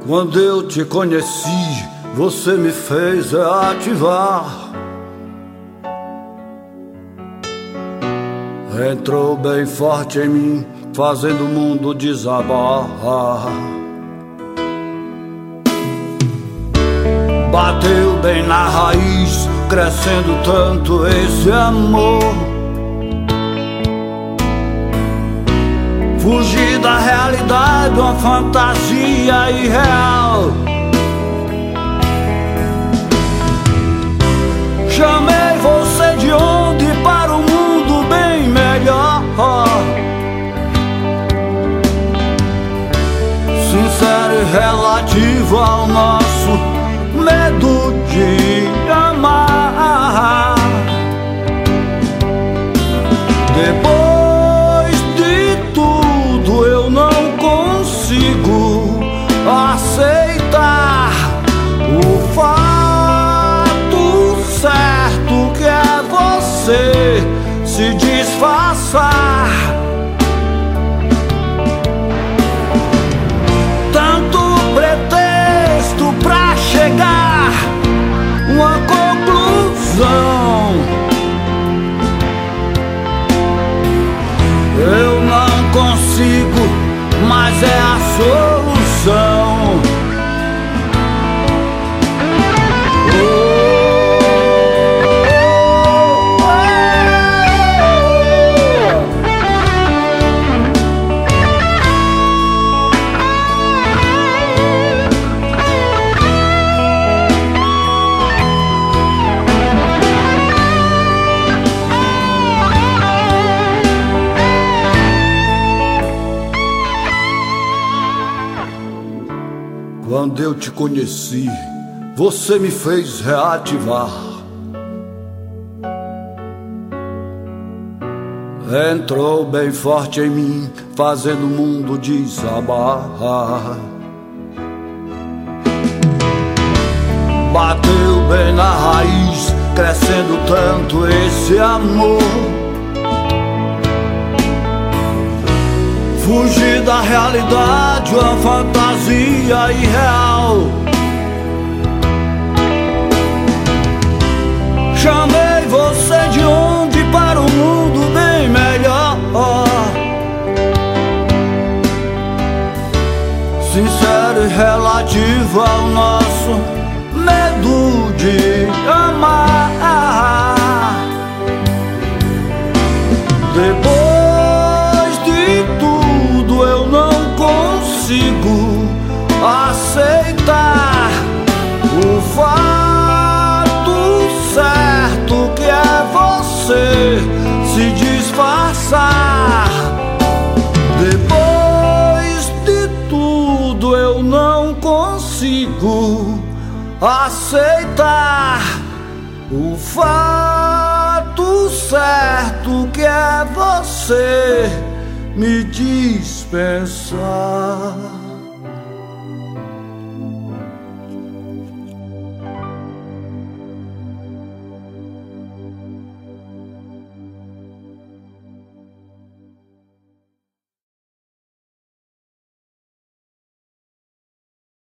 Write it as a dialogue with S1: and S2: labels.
S1: Quando eu te conheci, você me fez reativar. Entrou bem forte em mim, fazendo o mundo desabar. Bateu bem na raiz, crescendo tanto esse amor. Fugi da realidade, uma fantasia irreal. Chamei você de onde para um mundo bem melhor. Sincero e relativo ao nosso medo de amar. Depois de tudo eu não consigo aceitar o fato certo que é você se disfarçar. Tanto pretexto pra chegar uma conclusão. Eu não consigo, mas é a solução. Quando eu te conheci, você me fez reativar. Entrou bem forte em mim, fazendo o mundo desabar. Bateu bem na raiz, crescendo tanto esse amor. Fugi da realidade, uma fantasia irreal. Chamei você de onde para um mundo bem melhor. Sincero e relativo ao nosso medo de amar. Depois de tudo eu não consigo aceitar o fato certo que é você se disfarçar. Depois de tudo eu não consigo aceitar o fato certo que é você me dispensar.